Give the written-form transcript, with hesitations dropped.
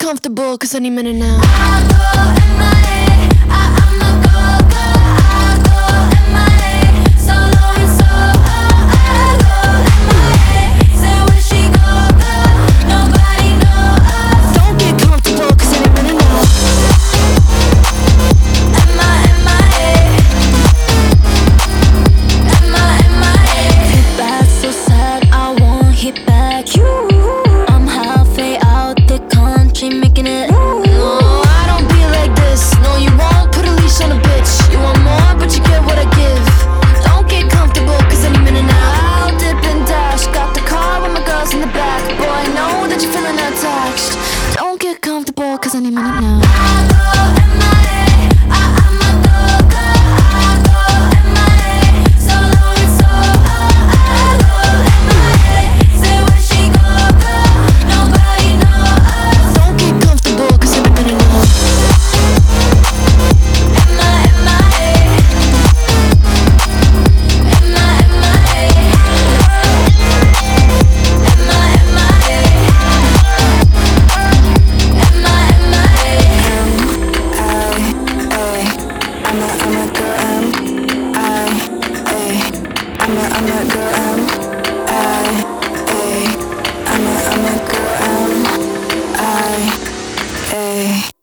comfortable, cause any minute now I go MIA, I'm a go-go. I go MIA, so low and so high. I go MIA, say where she go, nobody know us. Don't get comfortable, cause any minute now Hit back so sad, I won't hit back you. I'm halfway out the country making it. No, I don't be like this. No, you won't put a leash on a bitch. You want more, but you get what I give. Don't get comfortable, cause any minute now I'll dip and dash. Got the car with my girls in the back. Boy, I know that you're feeling attached. Don't get comfortable, cause any minute now I go MIA, I'm a go-go. I go MIA, so low and so high. I go MIA, say where she go, nobody know us. Don't get comfortable, cause any minute now I'm a girl,